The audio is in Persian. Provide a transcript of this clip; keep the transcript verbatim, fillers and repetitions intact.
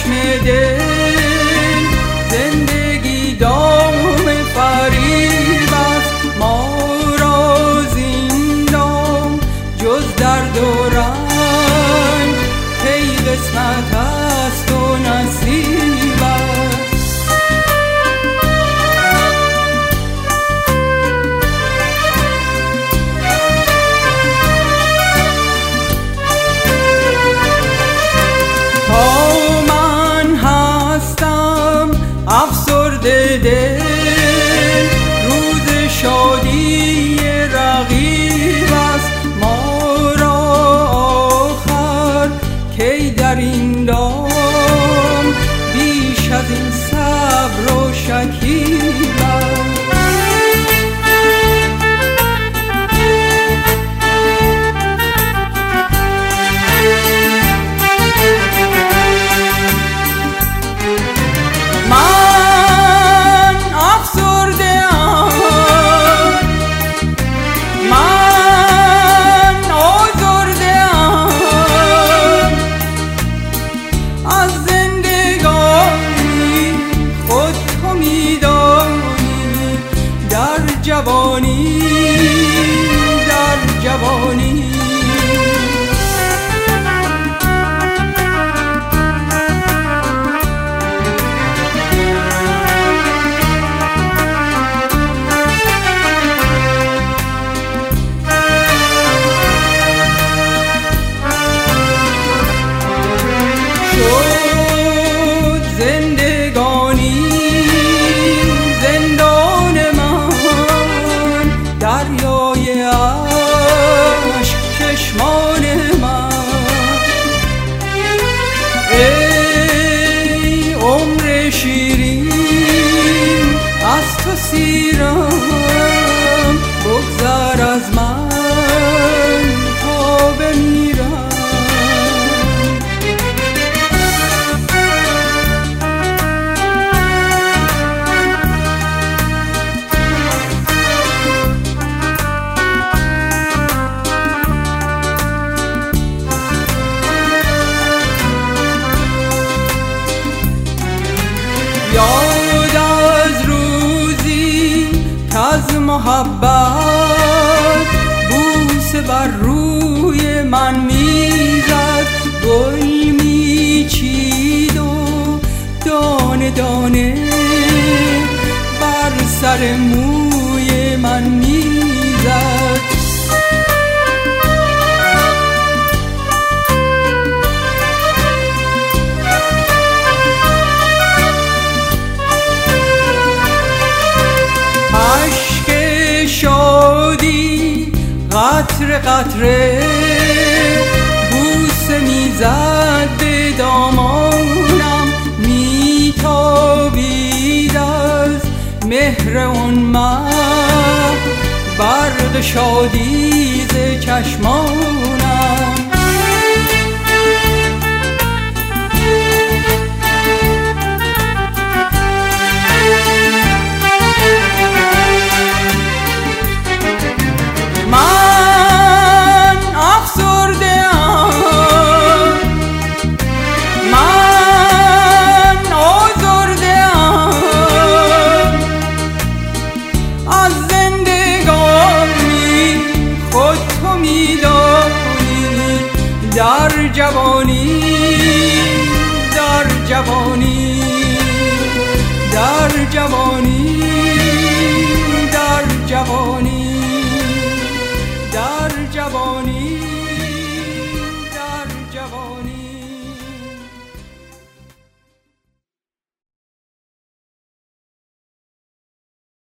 چشم دل زندگی دام فریب است، ما را زندان جز درد و رنج کی قسمت است و نصیب است. تا من هستم افسرده دل، روز شادی رقیب است، ما را آخر کی در این دام بیش از این صبر و شکیب است. جوانی در جوانی شد زندگانی دریای عشق چشمان من. ای عمر شیرین از تو سیرم، بگذر از من تا بمیرم. یاد از روزی کز محبت بوسه بر روی من میزد، گل میچید و دانه دانه بر سر موی من میزد. اشک شادی قطره قطره بوسه میزد به دامانم، میتابید از مهر اون مه برق شادی ز چشمانم.